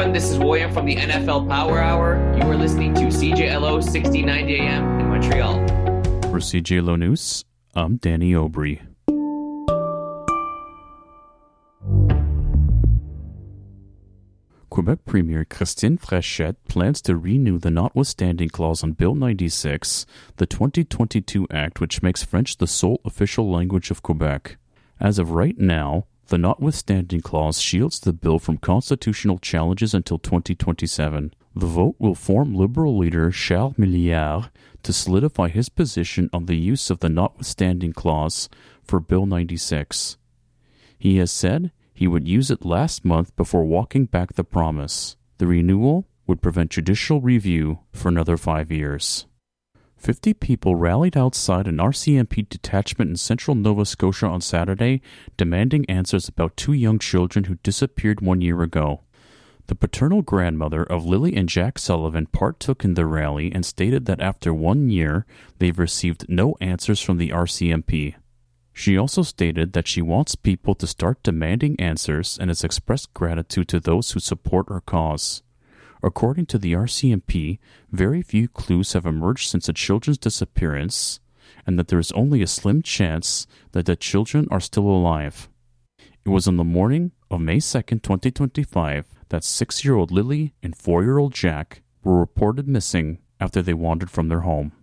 everyone. This is William from the NFL Power Hour. You are listening to CJLO 1690 AM in Montreal. For CJLO News, I'm Danny Aubry. Quebec Premier Christine Frechette plans to renew the notwithstanding clause on Bill 96, the 2022 Act which makes French the sole official language of Quebec. As of right now, the notwithstanding clause shields the bill from constitutional challenges until 2027. The vote will form Liberal leader Charles Milliard to solidify his position on the use of the notwithstanding clause for Bill 96. He has said he would use it last month before walking back the promise. The renewal would prevent judicial review for another 5 years. 50 people rallied outside an RCMP detachment in central Nova Scotia on Saturday, demanding answers about 2 young children who disappeared 1 year ago. The paternal grandmother of Lily and Jack Sullivan partook in the rally and stated that after 1 year, they've received no answers from the RCMP. She also stated that she wants people to start demanding answers and has expressed gratitude to those who support her cause. According to the RCMP, very few clues have emerged since the children's disappearance, and that there is only a slim chance that the children are still alive. It was on the morning of May 2nd, 2025, that 6-year-old Lily and 4-year-old Jack were reported missing after they wandered from their home.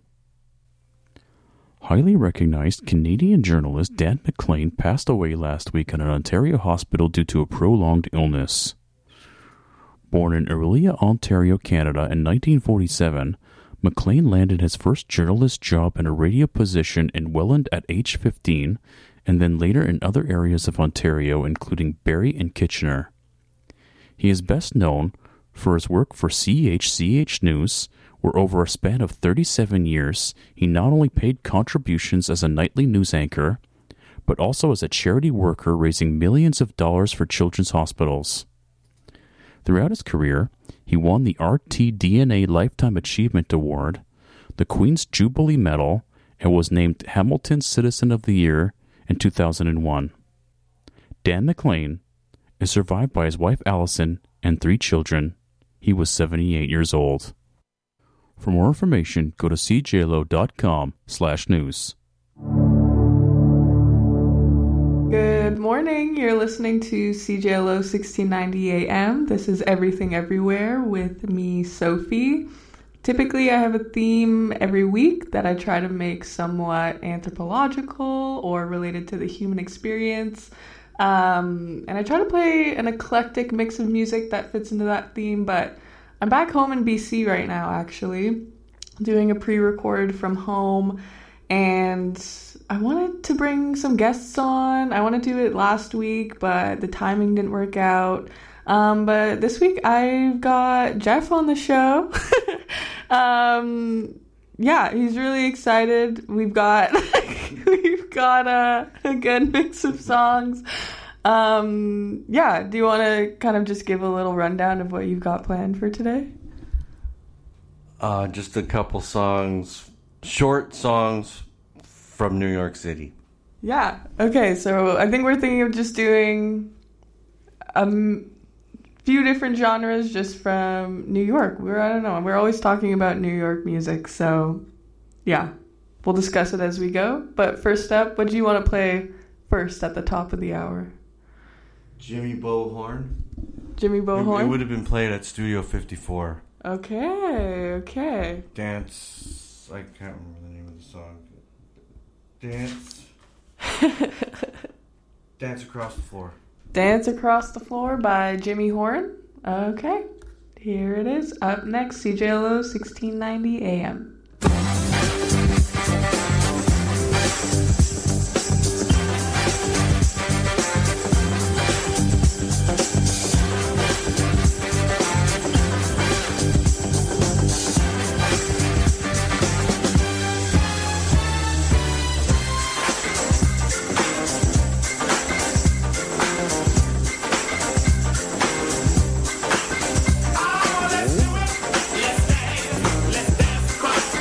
Highly recognized Canadian journalist Dan McLean passed away last week in an Ontario hospital due to a prolonged illness. Born in Orillia, Ontario, Canada in 1947, McLean landed his first journalist job in a radio position in Welland at age 15, and then later in other areas of Ontario, including Barrie and Kitchener. He is best known for his work for CHCH News, where over a span of 37 years, he not only paid contributions as a nightly news anchor, but also as a charity worker raising millions of dollars for children's hospitals. Throughout his career, he won the RTDNA Lifetime Achievement Award, the Queen's Jubilee Medal, and was named Hamilton Citizen of the Year in 2001. Dan McLean is survived by his wife Allison and 3 children. He was 78 years old. For more information, go to cjlo.com/news. Good morning. You're listening to CJLO 1690 AM. This is Everything Everywhere with me, Sophie. Typically, I have a theme every week that I try to make somewhat anthropological or related to the human experience. And I try to play an eclectic mix of music that fits into that theme, but I'm back home in BC right now, actually, doing a pre-record from home, and I wanted to bring some guests on. I wanted to do it last week, but the timing didn't work out. But this week I've got Jeff on the show. Yeah, he's really excited. We've got a good mix of songs. Yeah, do you want to kind of just give a little rundown of what you've got planned for today? Just a couple songs, short songs from New York City. Yeah, okay, so I think we're thinking of just doing a few different genres just from New York. We're always talking about New York music, so yeah, we'll discuss it as we go. But first up, what do you want to play first at the top of the hour? Jimmy Bohorn. Jimmy Bohorn? It would have been played at Studio 54. Okay. Dance. I can't remember the name of the song. Dance Across the Floor. Dance Across the Floor by Jimmy Horn. Okay. Here it is. Up next, CJLO 1690 AM. Let's dance across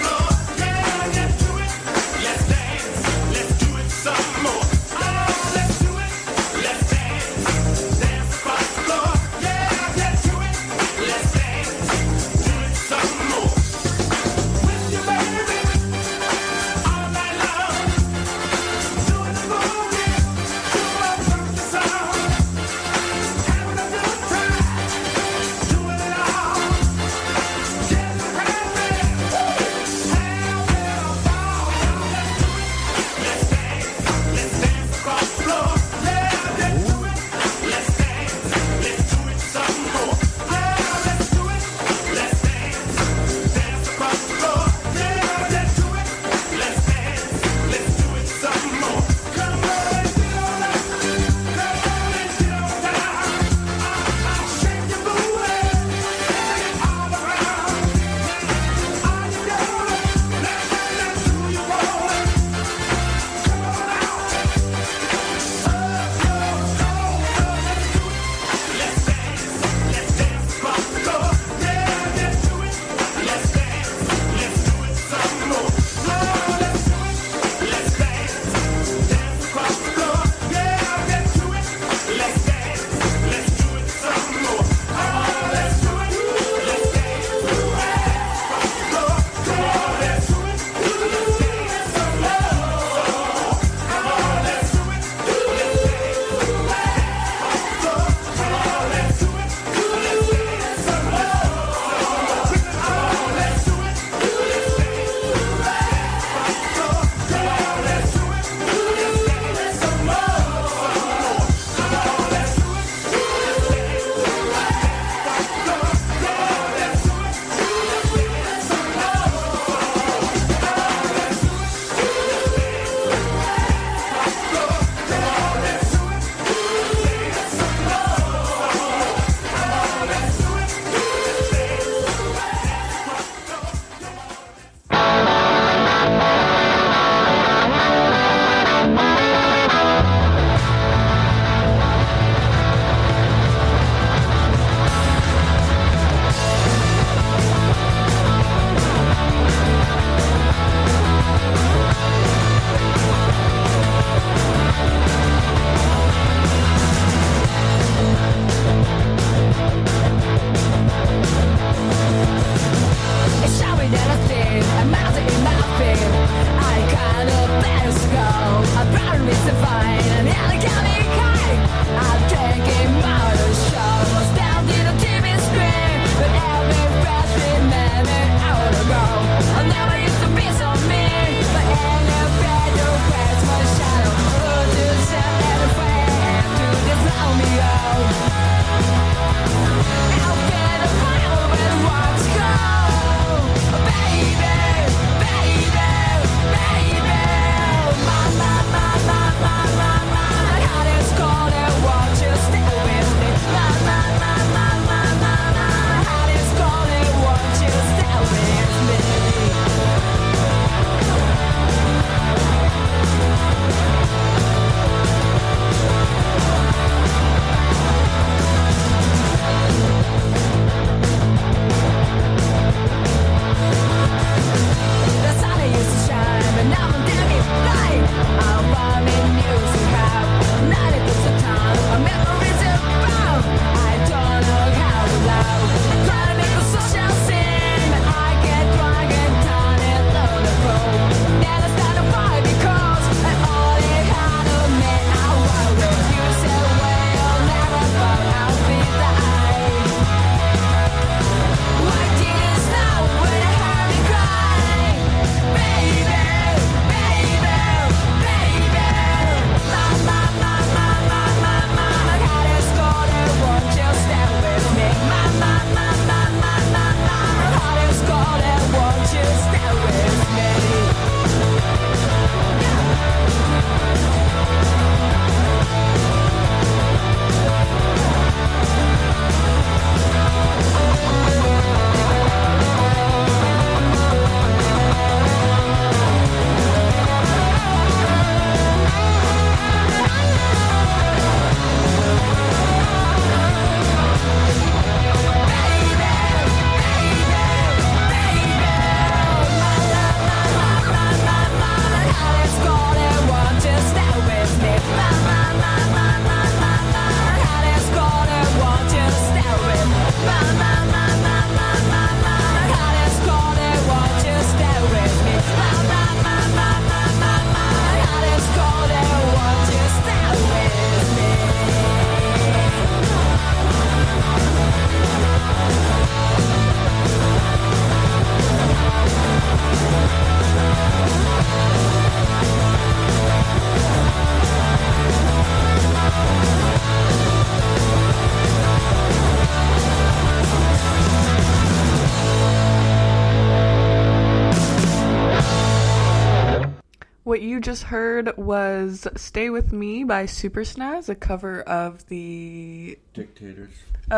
you just heard was Stay With Me by Super Snaz, a cover of the Dictators.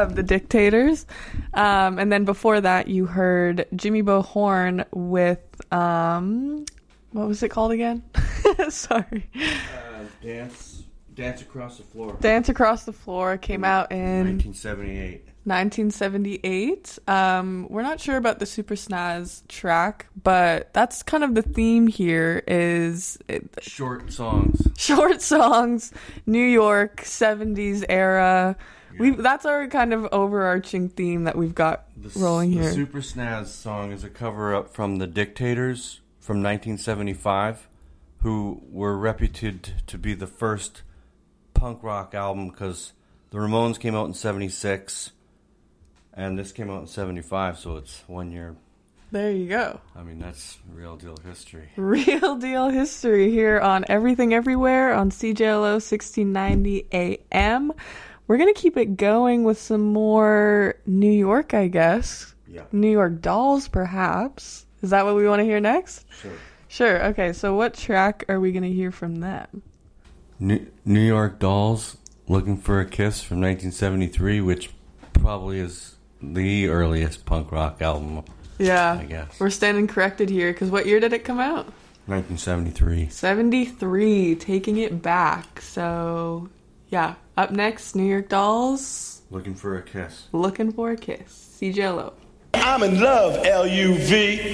And then before that, you heard Jimmy Bo Horn with, what was it called again? Sorry. Dance Across the Floor. Dance Across the Floor came out in 1978. 1978. We're not sure about the Super Snaz track, but that's kind of the theme here is Short songs. Short songs, New York, 70s era. Yeah. That's our kind of overarching theme that we've got rolling here. The Super Snaz song is a cover-up from the Dictators from 1975, who were reputed to be the first punk rock album because the Ramones came out in 76 and this came out in 75, so it's 1 year. There you go. I mean, that's real deal history. Real deal history here on Everything Everywhere on CJLO 1690 AM. We're going to keep it going with some more New York, I guess. Yeah. New York Dolls, perhaps. Is that what we want to hear next? Sure. Sure. Okay, so what track are we going to hear from them? New York Dolls, Looking for a Kiss from 1973, which probably is the earliest punk rock album. Yeah. I guess. We're standing corrected here, because what year did it come out? 1973. 73, taking it back. So, yeah. Up next, New York Dolls, Looking for a Kiss. Looking for a Kiss. CJLO. I'm in love, L-U-V.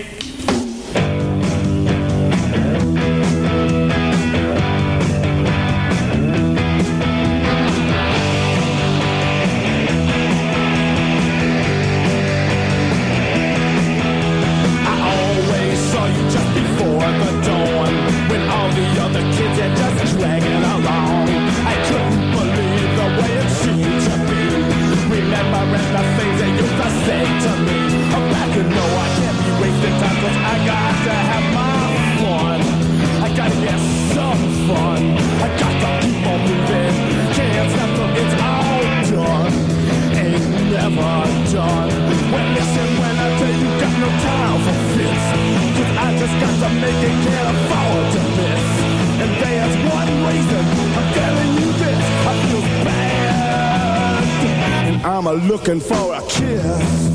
Looking for a kiss.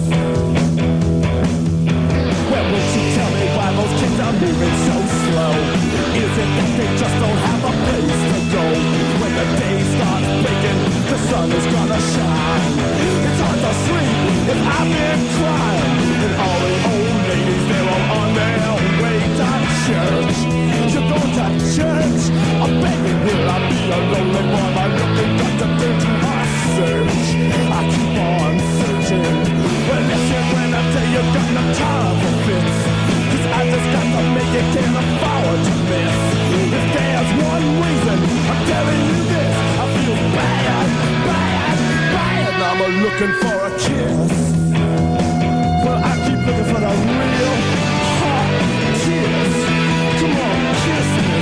Well, won't you tell me why those kids are moving so slow? Is it that they just don't have a place to go? When the day starts breaking, the sun is gonna shine. It's hard to sleep if I've been crying. And all the old ladies, they're all on their way to church. You're going to church? Oh, baby, will I be a lonely boy? My looking got to do my search. I keep on searching. Well, listen when I tell you, got no time for fits. 'Cause I just got to make it, can't afford to miss. If there's one reason, I'm telling you this, I feel bad, bad, bad. I'm looking for a kiss. Well, I keep looking for the real hot kiss. Come on, kiss me.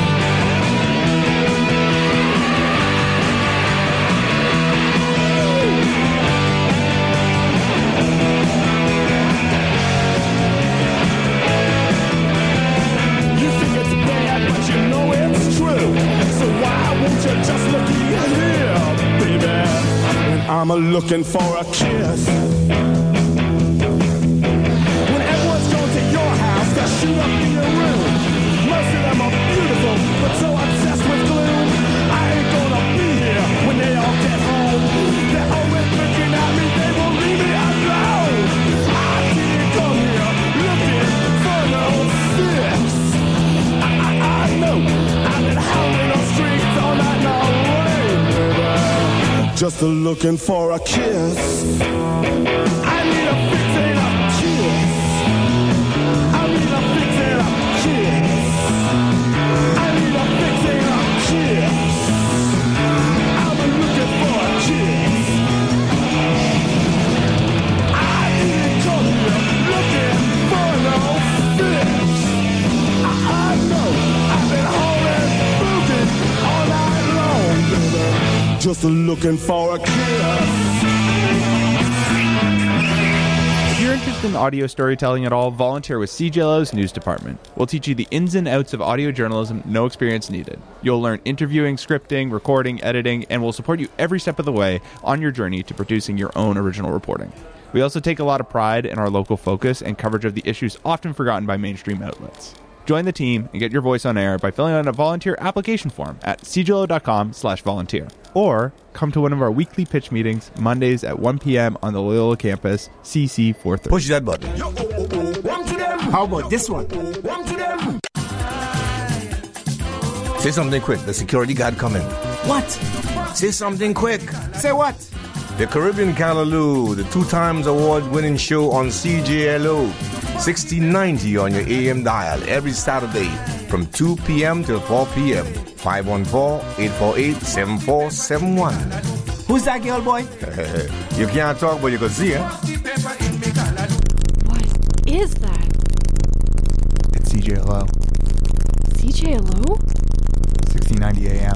Just look here, baby. I'm looking for a kiss. When everyone's going to your house, they'll shoot up in your room. Most of them are beautiful, but so obsessed with gloom. I ain't gonna be here when they all get home. They're always looking at me, they won't leave me alone. I didn't come here looking for no fix. I know I've been howling on streets all night long. Just looking for a kiss. I need a fix and a kiss. I need a fix and a kiss. I need a fix and a kiss. I'm looking for a kiss. I didn't come here looking for no fix. I know I've been holding, moving all night long, baby. Just looking for a kiss. If you're interested Interested in audio storytelling at all? Volunteer with CJLO's news department. We'll teach you the ins and outs of audio journalism, no experience needed. You'll learn interviewing, scripting, recording, editing, and we'll support you every step of the way on your journey to producing your own original reporting. We also take a lot of pride in our local focus and coverage of the issues often forgotten by mainstream outlets. Join the team and get your voice on air by filling out a volunteer application form at cjlo.com/volunteer. Or come to one of our weekly pitch meetings Mondays at 1 p.m. on the Loyola campus, CC 430. Push that button. One to them. How about this one? One to them. Say something quick. The security guard coming. What? Say something quick. Say what? The Caribbean Callaloo, the 2 times award-winning show on CJLO, 1690 on your AM dial every Saturday from 2 p.m. till 4 p.m. 514-848-7471. Who's that girl, boy? You can't talk, but you can see her. What is that? It's CJLO. CJLO? 1690 AM.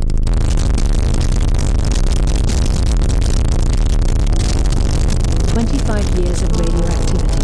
Years of radioactivity.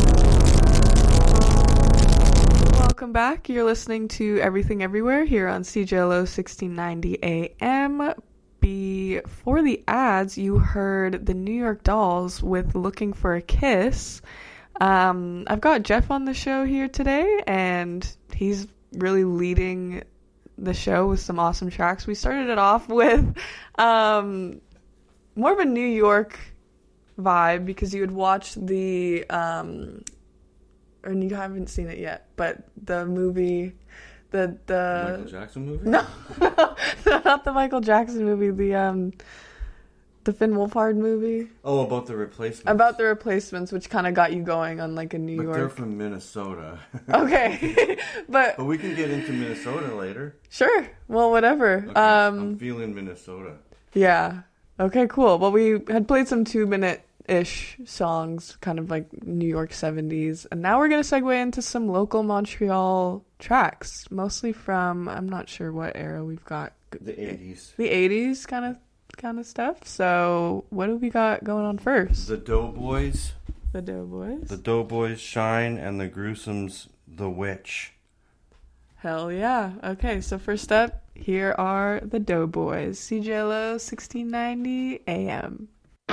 Welcome back. You're listening to Everything Everywhere here on CJLO 1690 AM. Before the ads, you heard the New York Dolls with Looking for a Kiss. I've got Jeff on the show here today, and he's really leading the show with some awesome tracks. We started it off with more of a New York vibe because you had watched the and you haven't seen it yet, but the movie, the Michael Jackson movie? No, not the Michael Jackson movie, the Finn Wolfhard movie. Oh, about the Replacements. About the Replacements, which kind of got you going on like a New York. But they're from Minnesota. Okay, but we can get into Minnesota later. Sure. Well, whatever. Okay. I'm feeling Minnesota. Yeah. Okay, cool. Well, we had played some 2-minute-ish songs, kind of like New York 70s. And now we're going to segue into some local Montreal tracks, mostly from, I'm not sure what era we've got. The 80s. The 80s kind of stuff. So what do we got going on first? The Doughboys. The Doughboys. The Doughboys, Shine, and the Gruesomes, The Witch. Hell yeah. Okay, so first up, here are the Doughboys. CJLO 1690 AM.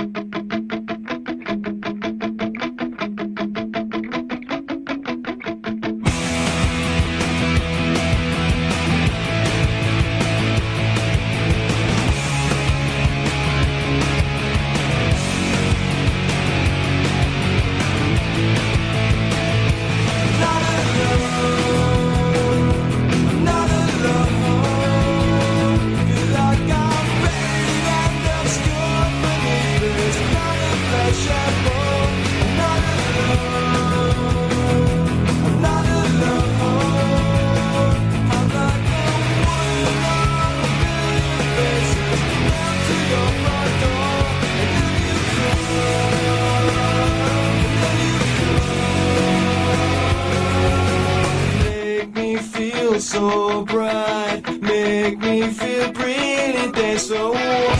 So bright, make me feel brilliant and so warm.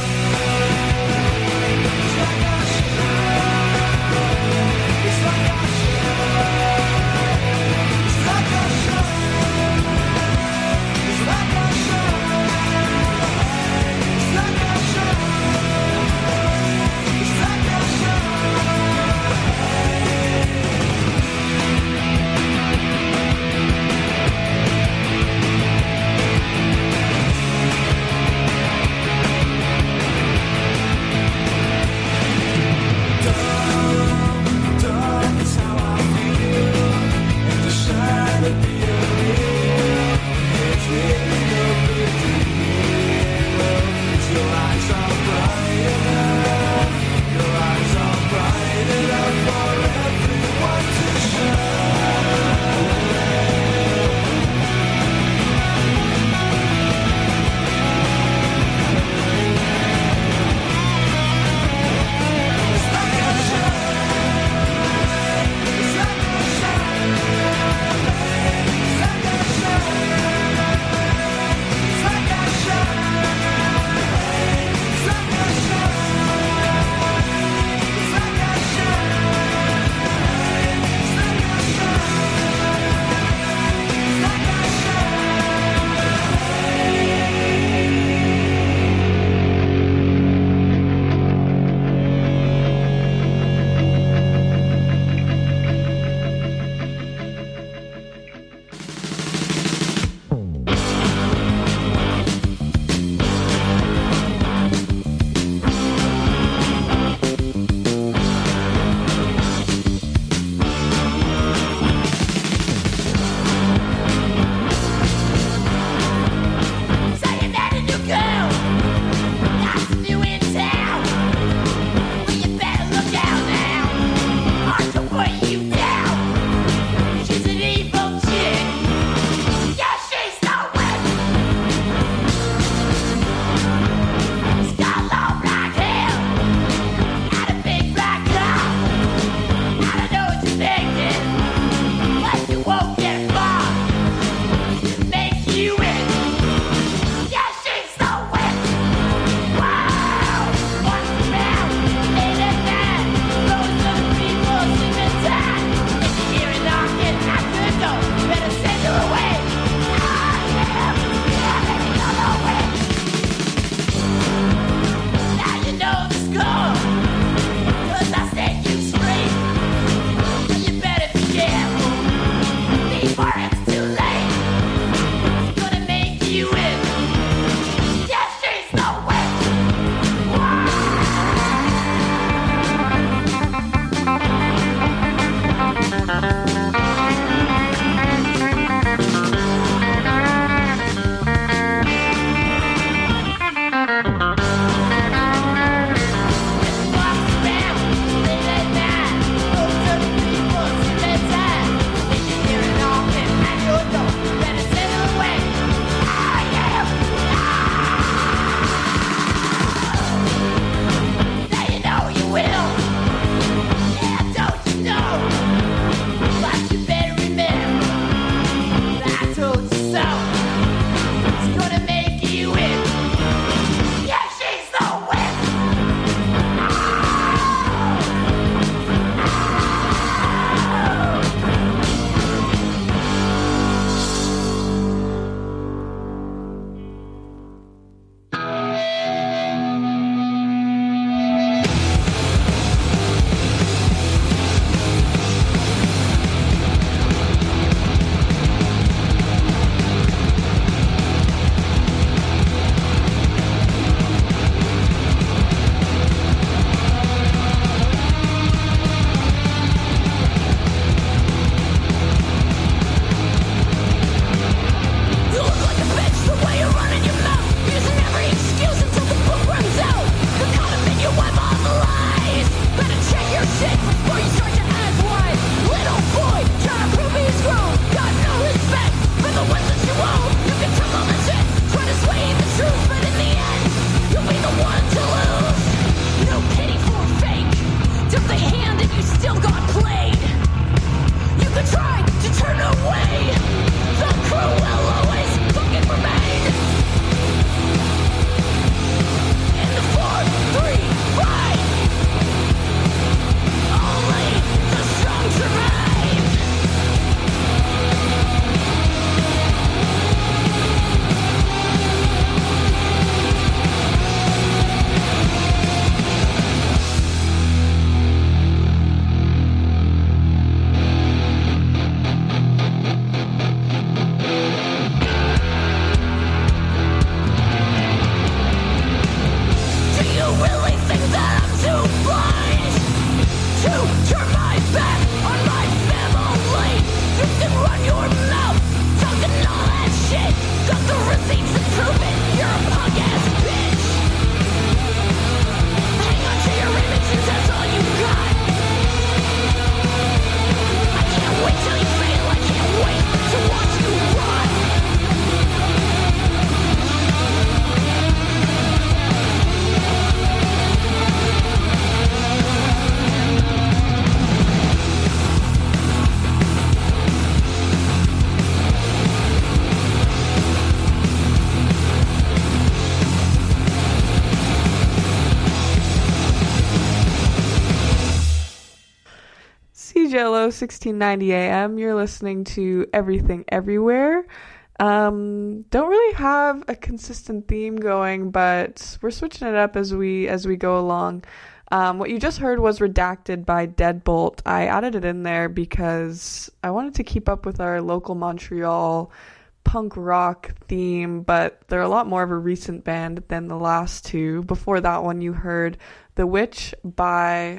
CJLO 1690 AM. You're listening to Everything Everywhere. Don't really have a consistent theme going, but we're switching it up as we go along. What you just heard was Redacted by Deadbolt. I added it in there because I wanted to keep up with our local Montreal punk rock theme, but they're a lot more of a recent band than the last two. Before that one, you heard The Witch by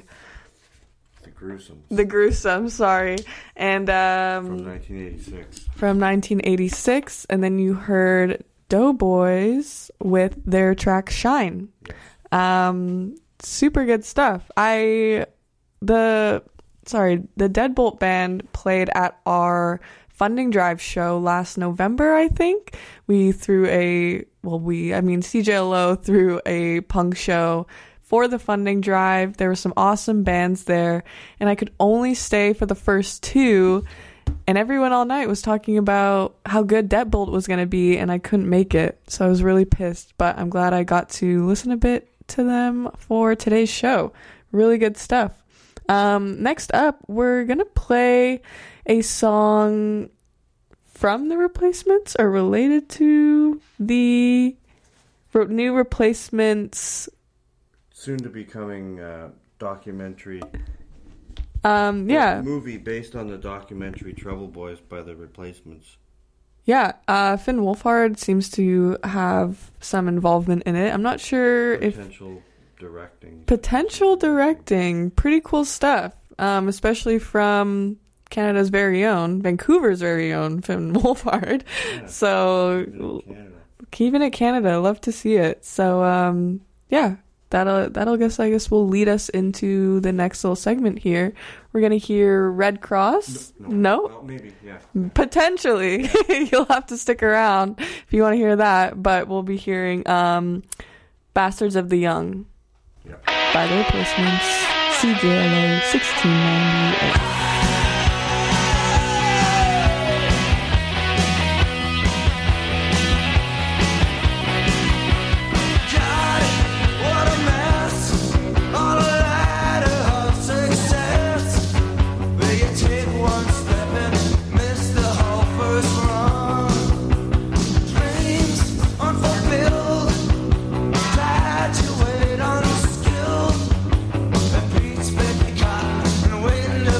The Gruesomes, sorry. And from 1986. From 1986, and then you heard Doughboys with their track Shine. Super good stuff. The Deadbolt band played at our funding drive show last November, I think. CJLO threw a punk show for the funding drive. There were some awesome bands there, and I could only stay for the first two, and everyone all night was talking about how good Deadbolt was going to be, and I couldn't make it, so I was really pissed, but I'm glad I got to listen a bit to them for today's show. Really good stuff. Next up, we're going to play a song from the Replacements or related to the new Replacements soon to be coming documentary movie based on the documentary Trouble Boys by the Replacements. Yeah, Finn Wolfhard seems to have some involvement in it. I'm not sure Potential directing. Pretty cool stuff. Especially from Canada's very own, Vancouver's very own Finn Wolfhard. Yeah, so, keeping it Canada. Love to see it. So, that'll I guess will lead us into the next little segment here. We're gonna hear Red Cross. No? Well, maybe, yeah. Potentially. You'll have to stick around if you want to hear that. But we'll be hearing Bastards of the Young by the Replacements. CJLO 1698. Waiting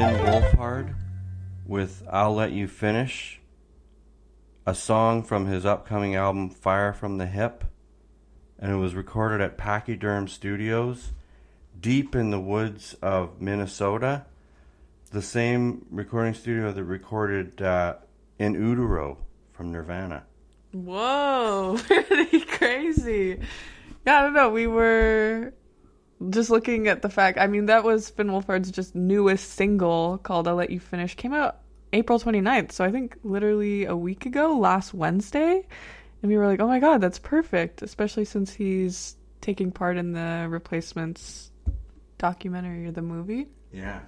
Wolfhard with I'll Let You Finish, a song from his upcoming album Fire from the Hip, and it was recorded at Pachyderm Studios deep in the woods of Minnesota, the same recording studio that recorded In Utero from Nirvana. Whoa, pretty crazy. Yeah, I don't know. We were just looking at the fact, I mean, that was Finn Wolfhard's just newest single called I'll Let You Finish. Came out April 29th, so I think literally a week ago, last Wednesday. And we were like, oh my god, that's perfect, especially since he's taking part in the Replacements documentary or the movie. Yeah.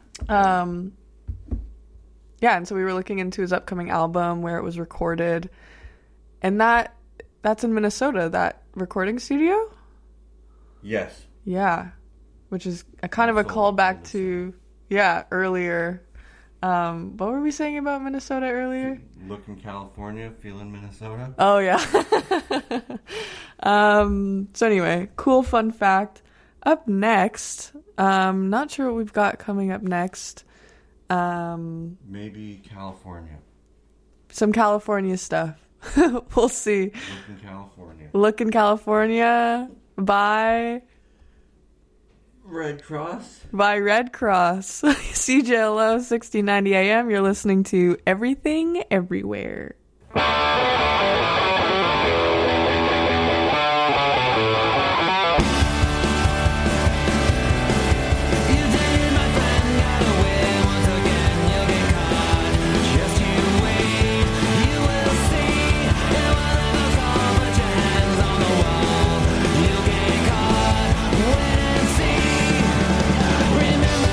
Yeah, and so we were looking into his upcoming album, where it was recorded. And that's in Minnesota, that recording studio? Yes. Yeah, which is a kind of a callback to, earlier. What were we saying about Minnesota earlier? Look in California, feel in Minnesota. Oh, yeah. So anyway, cool fun fact. Up next, not sure what we've got coming up next. Maybe California. Some California stuff. We'll see. Look in California. Look in California by Red Cross. By Red Cross. CJLO 1690 AM. You're listening to Everything Everywhere.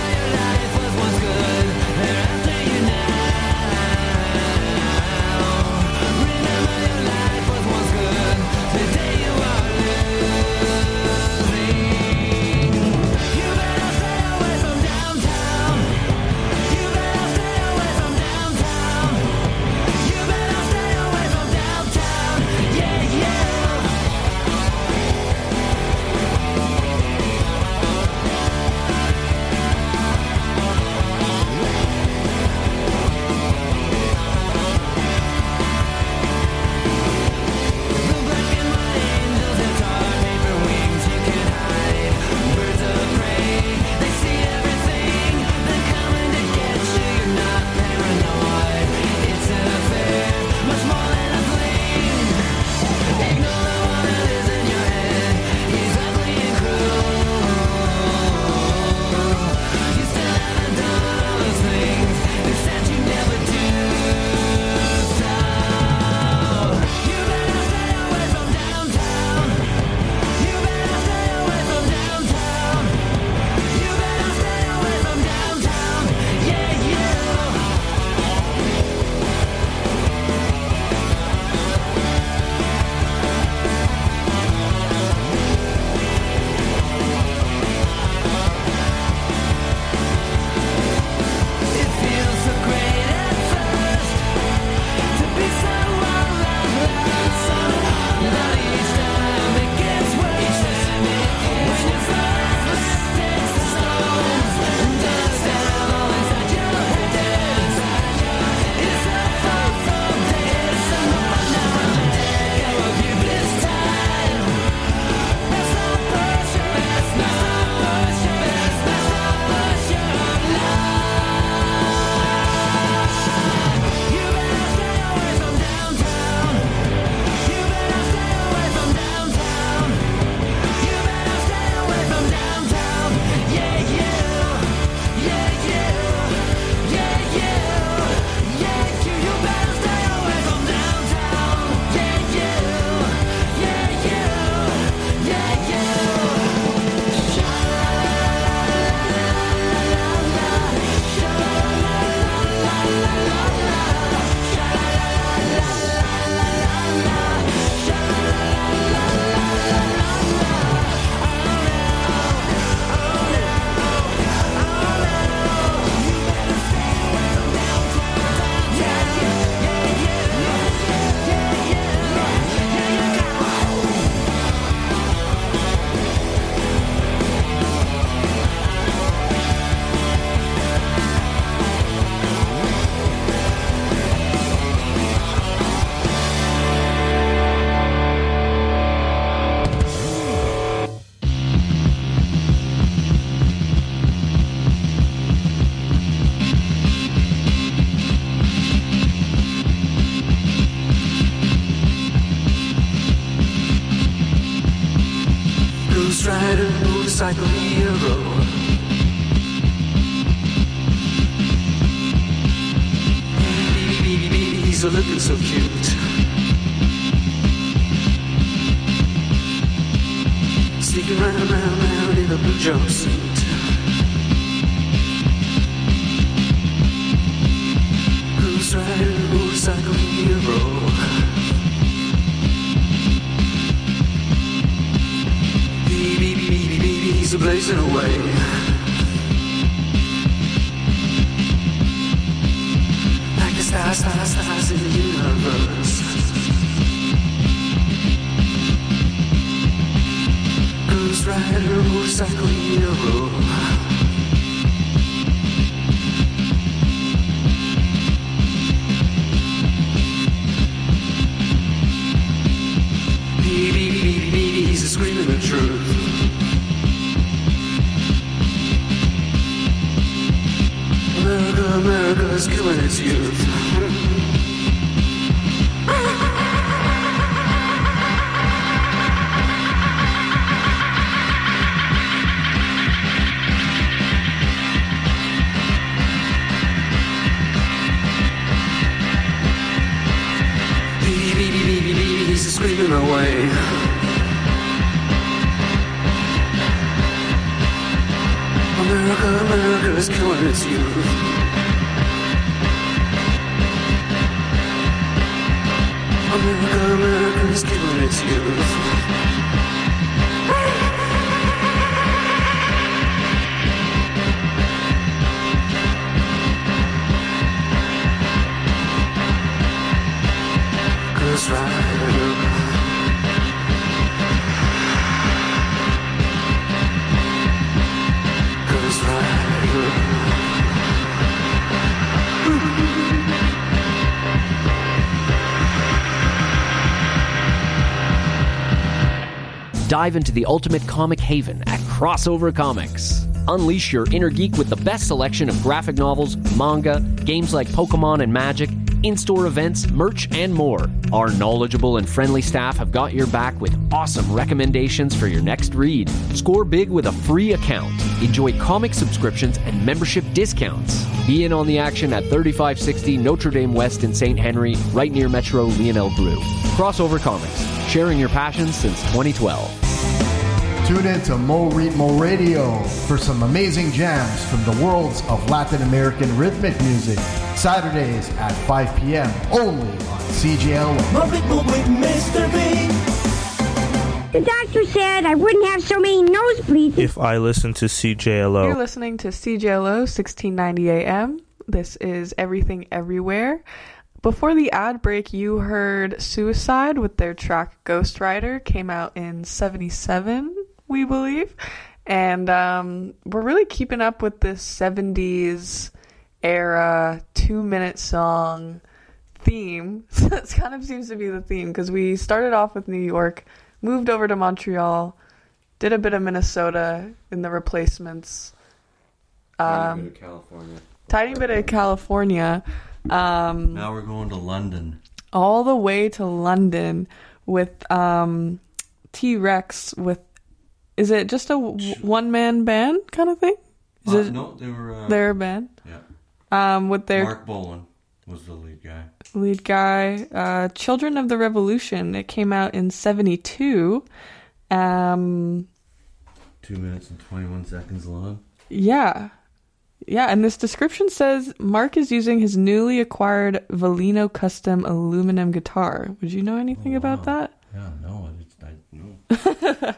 Remember your life was once good, thereafter you now. motorcycle hero. He's a looking so cute. Sneaking round in a blue jumpsuit. Who's riding a motorcycle hero? Baby, he's a blazing away. Like the stars in the universe. Ghost rider, motorcycle hero. Baby, he's screaming the truth. America's killing its youth. Baby, he's screaming away. America is killing its youth. America is killing its youth. Ghost Rider. Ghost Rider. Dive into the ultimate comic haven at Crossover Comics. Unleash your inner geek with the best selection of graphic novels, manga, games like Pokemon and Magic, in-store events, merch, and more. Our knowledgeable and friendly staff have got your back with awesome recommendations for your next read. Score big with a free account. Enjoy comic subscriptions and membership discounts. Be in on the action at 3560 Notre Dame West in St. Henry, right near Metro Lionel Brew. Crossover Comics, sharing your passion since 2012. Tune in to Mo Ritmo Radio for some amazing jams from the worlds of Latin American rhythmic music. Saturdays at 5 p.m. only on CJLO. Mo Ritmo with Mr. B. The doctor said I wouldn't have so many nosebleeds if I listen to CJLO. You're listening to CJLO 1690 AM. This is Everything Everywhere. Before the ad break, you heard Suicide with their track Ghost Rider. Came out in 77, we believe. And we're really keeping up with this 70s era 2-minute song theme. It kind of seems to be the theme because we started off with New York, moved over to Montreal, did a bit of Minnesota in the replacements. Tiny bit of California. Tiny bit of California. Now we're going to London. All the way to London with T-Rex with... Is it just a one-man band kind of thing? No, they were... They're a band? Yeah. With their... Mark Bolan was the lead guy. Children of the Revolution. It came out in 72. 2 minutes and 21 seconds long. Yeah. Yeah, and this description says Mark is using his newly acquired Valino custom aluminum guitar. Would you know anything about that? Yeah, no. No.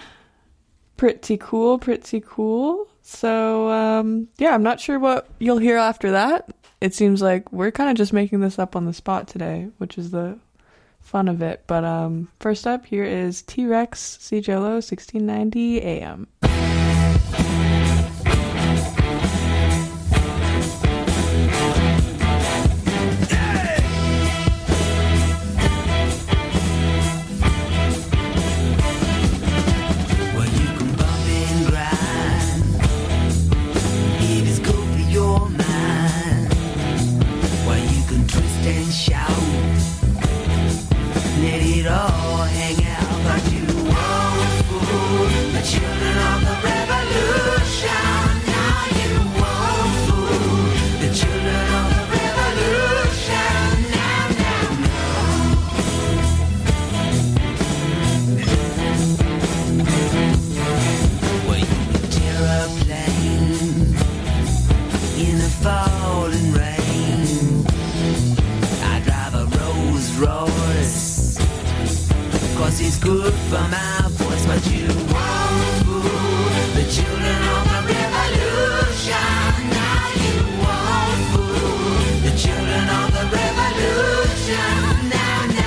Pretty cool. So, I'm not sure what you'll hear after that. It seems like we're kind of just making this up on the spot today, which is the fun of it. But first up, here is T-Rex, CJLO 1690 AM. Let it all hang out, but you won't fool the children. falling rain. I drive a Rolls Royce, 'cause it's good for my voice. But you won't fool the children of the revolution. Now you won't fool the children of the revolution. Now, no.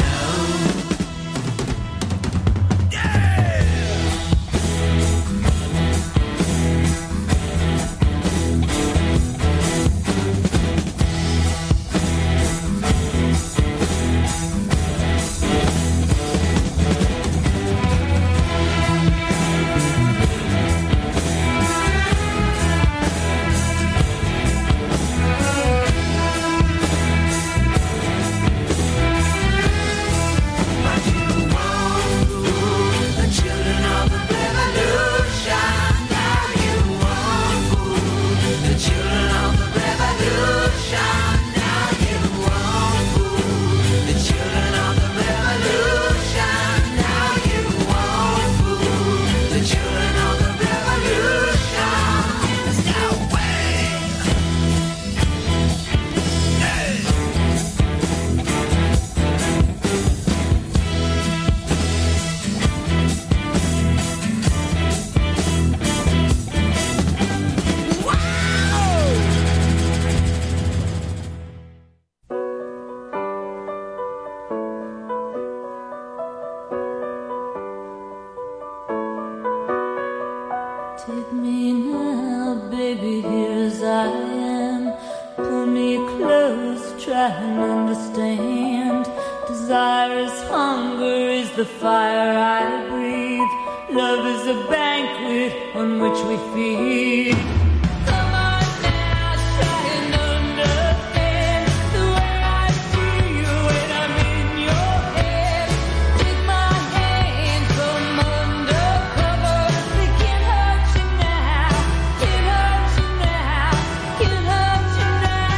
Take me now, baby, here as I am. Pull me close, try and understand. Desire is hunger, is the fire I breathe. Love is a banquet on which we feed. Come on now, try and understand the way I feel when I'm in your head. Take my hand from under cover. They can't hurt you now, can't hurt you now, can't hurt you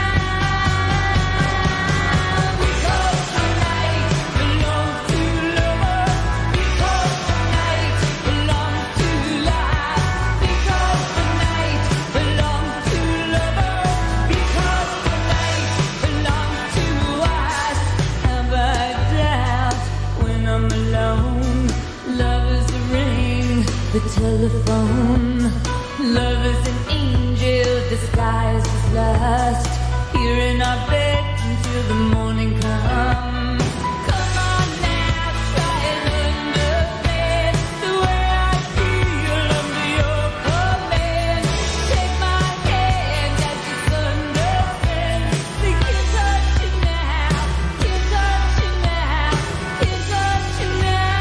now. Because tonight belongs to lovers. Because tonight belongs to life. Because tonight belongs to lovers. Because tonight belongs to us. Have I doubt when I'm alone? Love is a ring, the telephone. Love is an angel disguised as lust. Here in our bed until the morning comes. Come on now, try and understand the way I feel under your command. Take my hand as it's understand. They can't touch you now, can't touch you now, can't touch you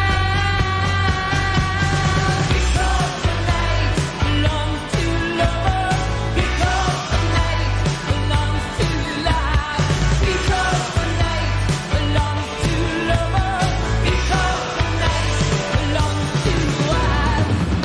now. Because tonight belongs to lovers. Because tonight belongs to life. Because tonight belongs to lovers. Because tonight belongs to us.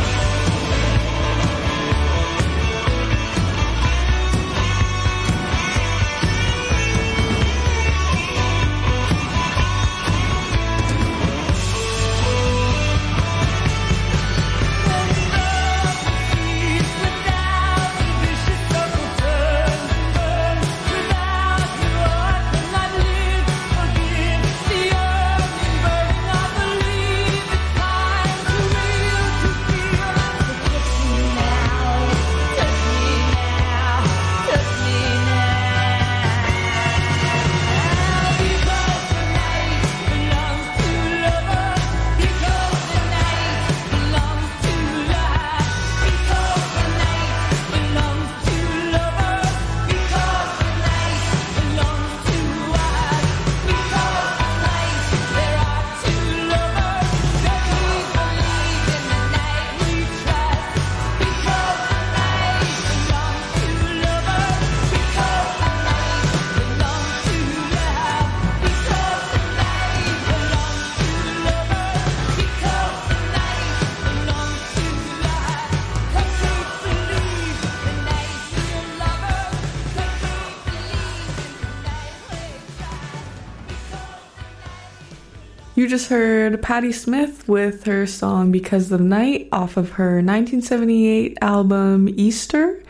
You just heard Patti Smith with her song Because of Night off of her 1978 album Easter.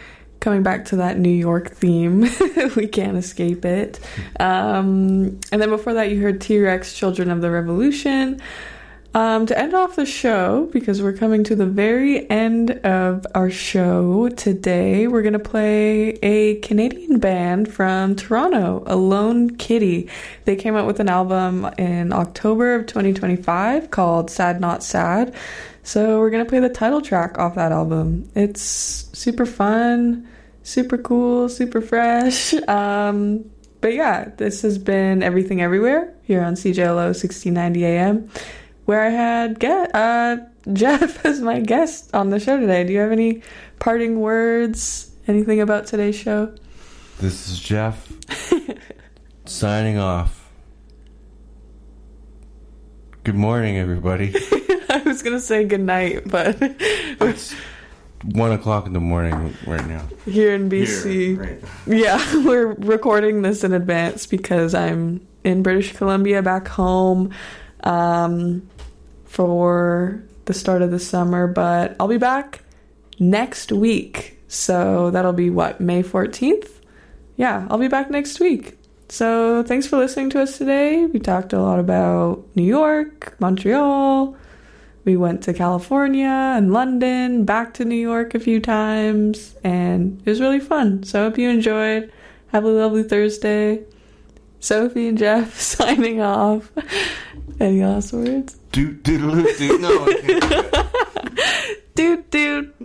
coming back to that New York theme. We can't escape it. And then before that, you heard T-Rex, Children of the Revolution. To end off the show, because we're coming to the very end of our show today, we're going to play a Canadian band from Toronto, Alone Kitty. They came out with an album in October of 2025 called Sad Not Sad. So we're going to play the title track off that album. It's super fun, super cool, super fresh. But yeah, this has been Everything Everywhere here on CJLO 1690 AM. Where I had Jeff as my guest on the show today. Do you have any parting words? Anything about today's show? This is Jeff signing off. Good morning, everybody. I was going to say good night, but It's 1 o'clock in the morning right now. here in BC. Right. Yeah, we're recording this in advance because I'm in British Columbia back home. For the start of the summer, but I'll be back next week. So that'll be May 14th? Yeah, I'll be back next week. So thanks for listening to us today. We talked a lot about New York, Montreal. We went to California and London, back to New York a few times, and it was really fun. So I hope you enjoyed. Have a lovely Thursday. Sophie and Jeff signing off. Any last words? Doot doodaloo doot. No, I can't do it. Doot doot.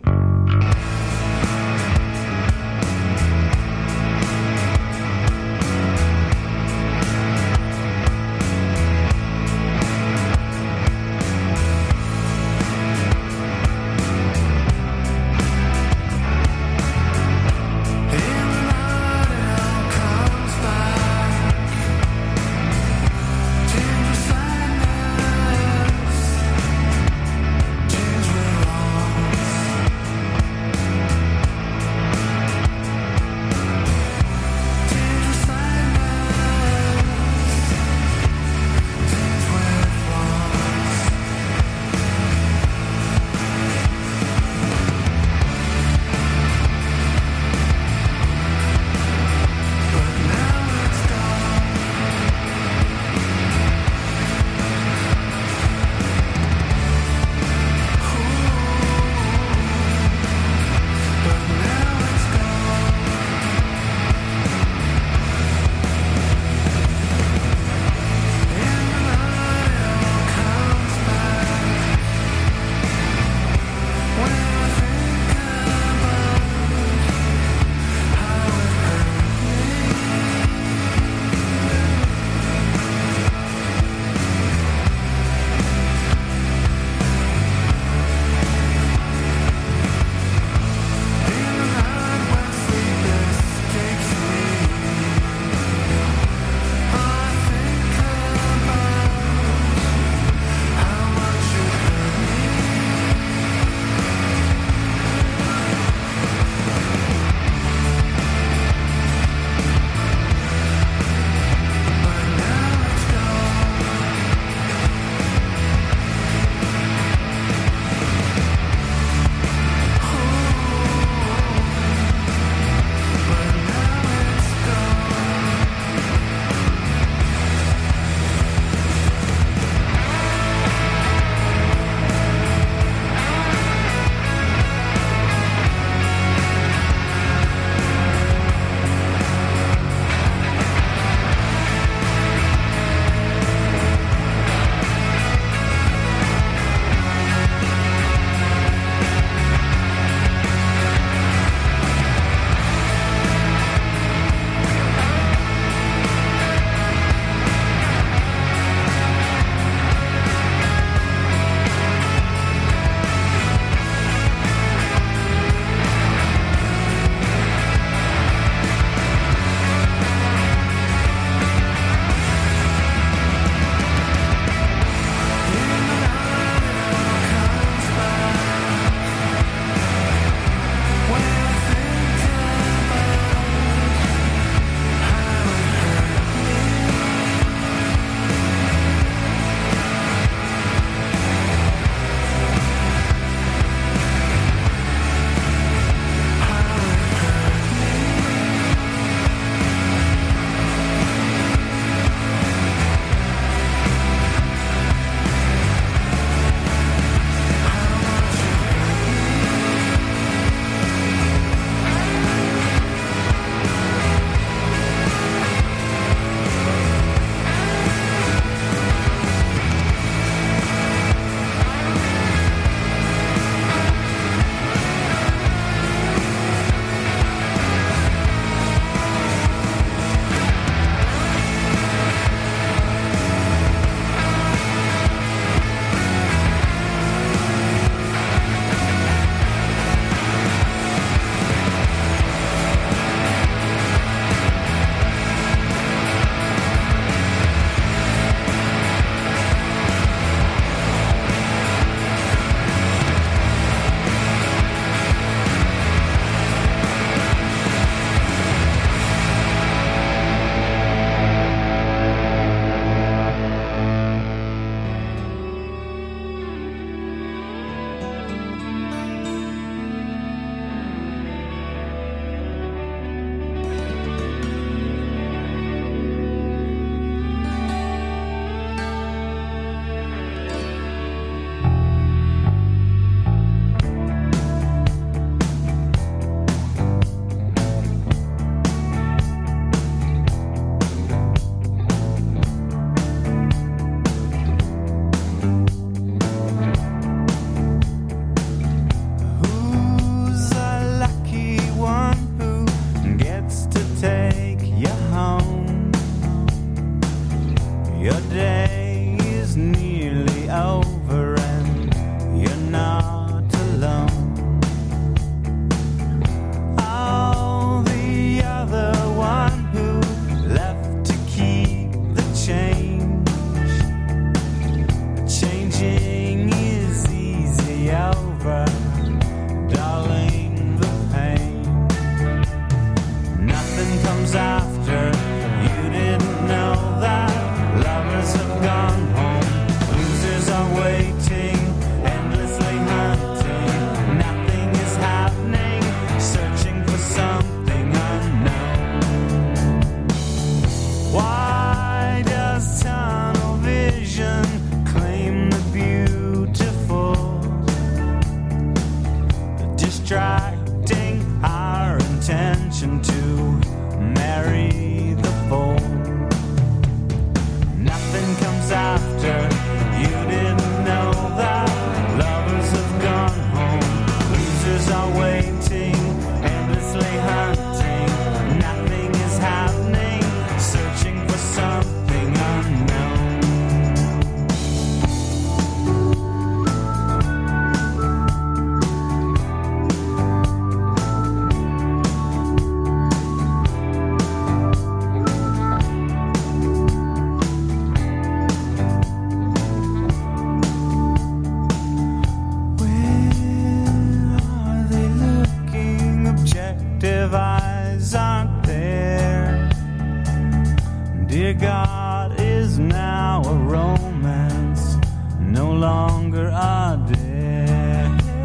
protective eyes aren't there. Dear God is now a romance, no longer a dare.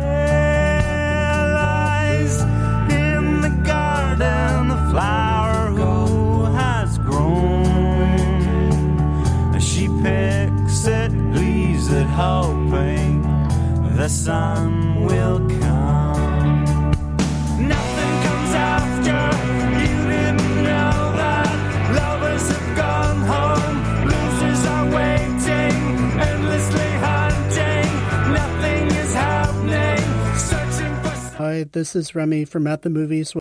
Lies in the garden, the flower who has grown. She picks it, leaves it, hoping the sun will come. Nothing comes after. You didn't know that lovers have gone home. Losers are waiting, endlessly hunting. Nothing is happening. Searching for. Hi, this is Remy from At the Movies.